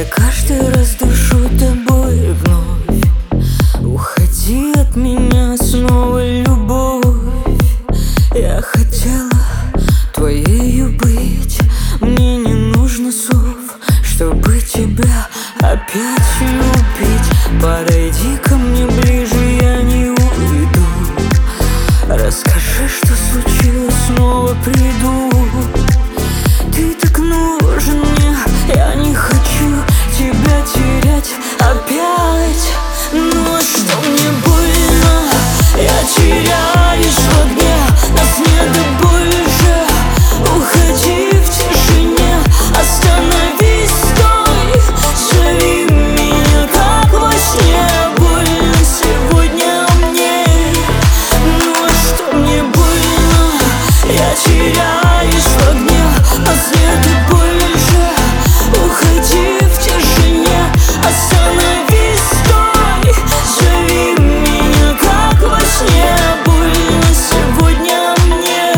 Я каждый раз дышу тобой вновь. Уходи от меня снова, любовь. Я хотела твоею быть. Мне не нужно слов, чтобы тебя опять любить. Подойди ко мне ближе, я не уйду. Расскажи, что случилось, снова приду. Ты так нужен мне, я не хочу тебя терять опять. Но что мне больно, я теряюсь в огне. Нас нет больше, уходи в тишине. Остановись, стой, зови меня, как во сне. Больно сегодня мне. Но что мне больно, я теряюсь в огне. Нас нет больше, уходи в тишине. Остановись, стой, зови меня, как во сне. Больно сегодня мне.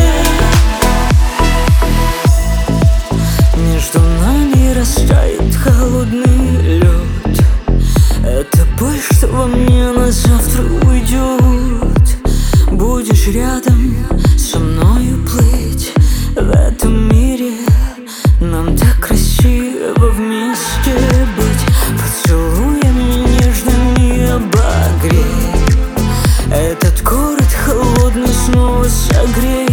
Между нами растает холодный лед. Это боль, что во мне на завтра уйдет. Будешь рядом со мною плыть в этом мире. Нам так красиво вместе быть. Поцелуями нежными обогрей. Этот город холодный снова согрей.